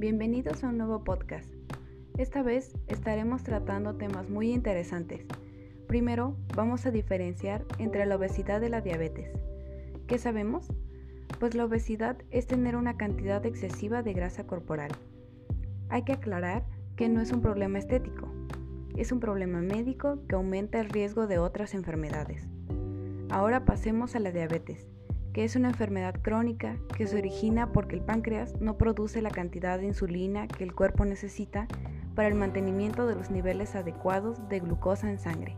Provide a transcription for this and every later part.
Bienvenidos a un nuevo podcast. Esta vez estaremos tratando temas muy interesantes. Primero, vamos a diferenciar entre la obesidad y la diabetes. ¿Qué sabemos? Pues la obesidad es tener una cantidad excesiva de grasa corporal. Hay que aclarar que no es un problema estético, es un problema médico que aumenta el riesgo de otras enfermedades. Ahora pasemos a la diabetes, que es una enfermedad crónica que se origina porque el páncreas no produce la cantidad de insulina que el cuerpo necesita para el mantenimiento de los niveles adecuados de glucosa en sangre.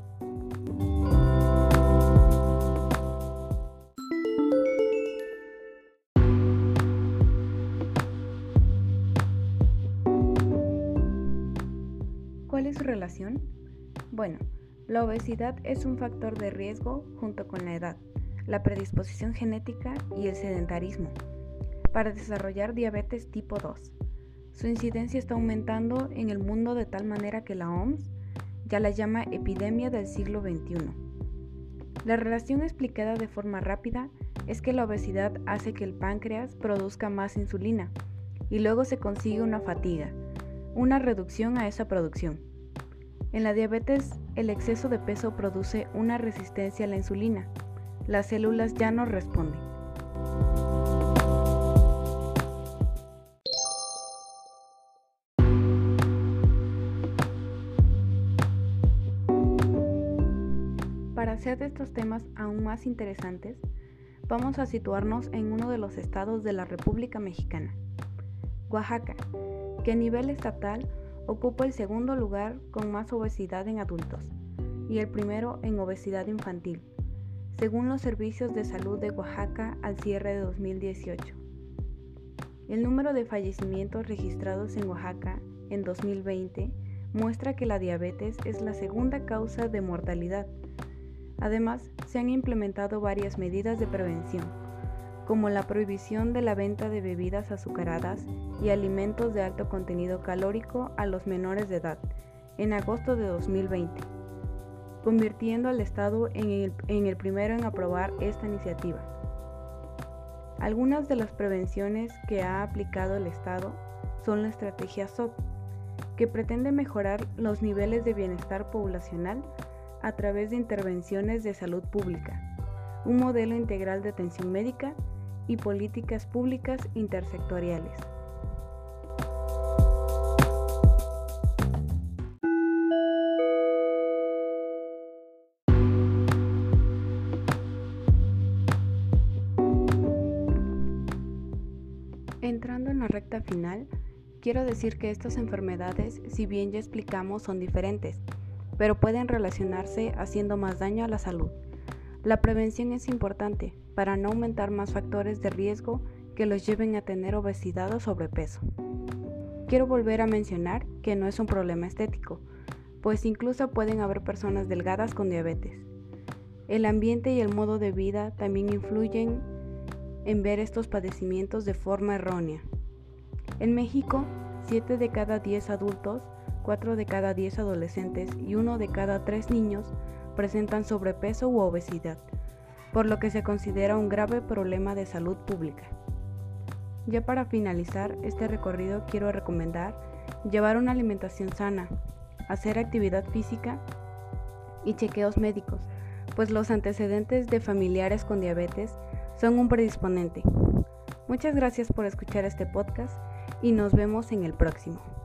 ¿Cuál es su relación? Bueno, la obesidad es un factor de riesgo junto con la edad, la predisposición genética y el sedentarismo para desarrollar diabetes tipo 2. Su incidencia está aumentando en el mundo de tal manera que la OMS ya la llama epidemia del siglo XXI. La relación explicada de forma rápida es que la obesidad hace que el páncreas produzca más insulina y luego se consigue una fatiga, una reducción a esa producción. En la diabetes, el exceso de peso produce una resistencia a la insulina. Las células ya no responden. Para hacer de estos temas aún más interesantes, vamos a situarnos en uno de los estados de la República Mexicana, Oaxaca, que a nivel estatal ocupa el segundo lugar con más obesidad en adultos y el primero en obesidad infantil, según los servicios de salud de Oaxaca al cierre de 2018. El número de fallecimientos registrados en Oaxaca en 2020 muestra que la diabetes es la segunda causa de mortalidad. Además, se han implementado varias medidas de prevención, como la prohibición de la venta de bebidas azucaradas y alimentos de alto contenido calórico a los menores de edad, en agosto de 2020. Convirtiendo al Estado en el primero en aprobar esta iniciativa. Algunas de las prevenciones que ha aplicado el Estado son la estrategia SOP, que pretende mejorar los niveles de bienestar poblacional a través de intervenciones de salud pública, un modelo integral de atención médica y políticas públicas intersectoriales. Entrando en la recta final, quiero decir que estas enfermedades, si bien ya explicamos, son diferentes, pero pueden relacionarse haciendo más daño a la salud. La prevención es importante para no aumentar más factores de riesgo que los lleven a tener obesidad o sobrepeso. Quiero volver a mencionar que no es un problema estético, pues incluso pueden haber personas delgadas con diabetes. El ambiente y el modo de vida también influyen en ver estos padecimientos de forma errónea. En México, 7 de cada 10 adultos, 4 de cada 10 adolescentes y 1 de cada 3 niños presentan sobrepeso u obesidad, por lo que se considera un grave problema de salud pública. Ya para finalizar este recorrido quiero recomendar llevar una alimentación sana, hacer actividad física y chequeos médicos, pues los antecedentes de familiares con diabetes son un predisponente. Muchas gracias por escuchar este podcast y nos vemos en el próximo.